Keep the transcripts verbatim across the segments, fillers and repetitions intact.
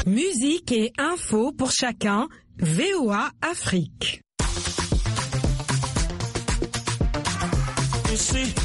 Musique et info pour chacun, V O A Afrique. See,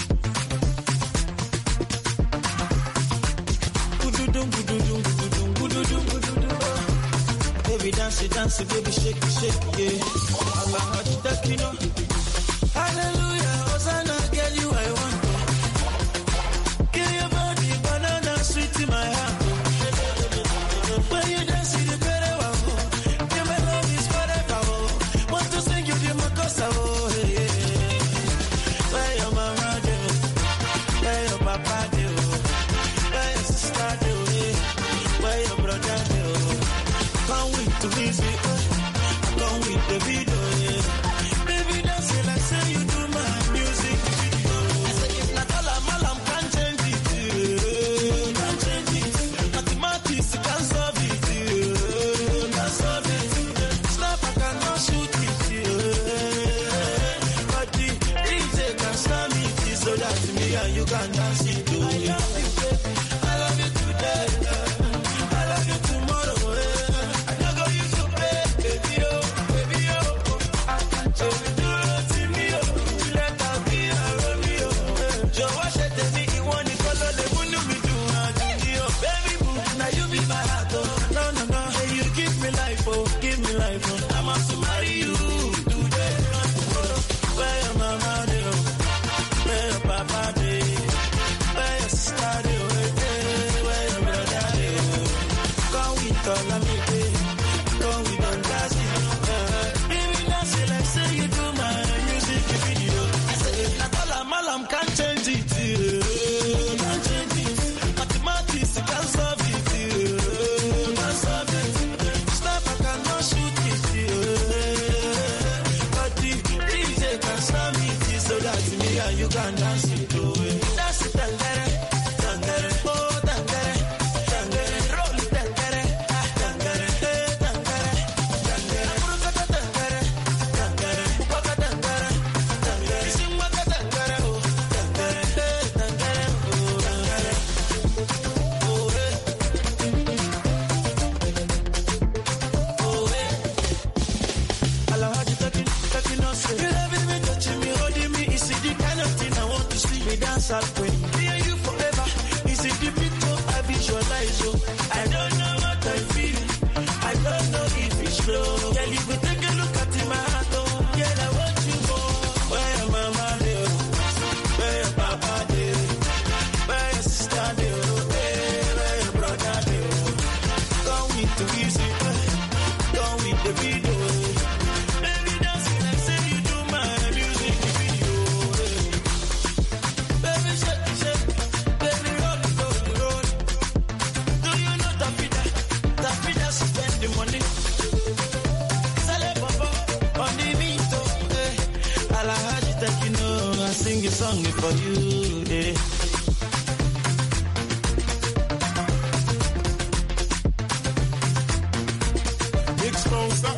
baby dance, dance, baby shake, shake, yeah. I'm a hot duck, you know. Hallelujah, Hosanna, girl, you I want. Give your body banana sweet in my heart. When you dance, you better wow. Give my love is forever. Want to sing you the makosa, oh yeah. Where your mama do? Where your papa do? Where your sister do? Where your brother do? Come with to visit, come with the video, yeah. Baby, dance it like say you do my music video. I say if not all I'm all I'm can't change it, yeah. Can't change it. Mathematics can't solve it, yeah. Can't solve it. Snap I cannot shoot it, yeah. But the D J can slam it, so that me and you can dance it, too. I love you, baby. I love you today, I love you tomorrow, yeah. You can dance it to it. Dance it, tangere, tangere, oh tangere, tangere, roll it, tangere, tangere, hey tangere, tangere, burukata tangere, tangere, bukaka tangere, tangere, simaka tangere, oh tangere, hey tangere, oh tangere, oh hey, oh hey. Alahaji taking, taking us. You loving me, touching me, holding me, is it the kind of thing I want to see me dance out when me and you forever. Is it the picture I visualize? Oh, I don't know what I feel. I don't know if it's true. Girl, you could take a look at my heart. Oh, girl, I want you more. Where your mama live? Where your papa live? Where your sister live? Where your brother live? Come with the music. Come with the video. Sing a song for you, yeah. Big sponsor.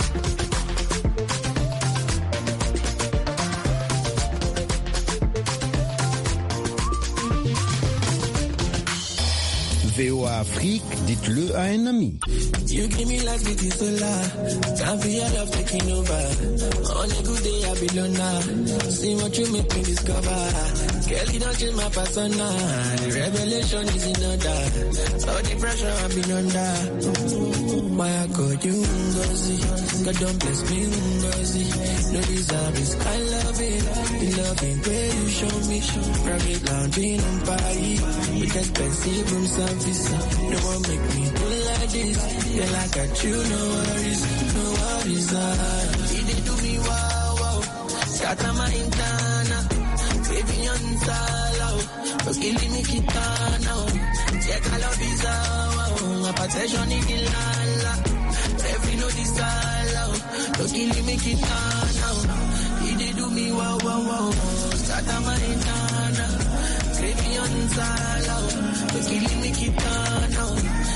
V O A Afrique, dites-le à un ami. You give me life with this solar. Time for your love taking over. On a good day, I be loner. See what you make me discover. Girl, you don't change my persona. The revelation is in order. All the pressure I've been under. Why I got you, Ngozi. God don't bless me, Ngozi. No deserve this kind loving. The loving way you show me. Private lounging on Paris. With expensive room service. No one make me do like this. Girl, I got you, no worries. No worries, ah. He did do me wow, wow. Scatter my intana. Baby, on salo. Cause killing me kitana. Check I love is wow. My protection is ilala. Every no desala. Cause killing me kitana. He did do me wow, wow, wow. Scatter my intana. Baby, on salo. Cause killing me kitana.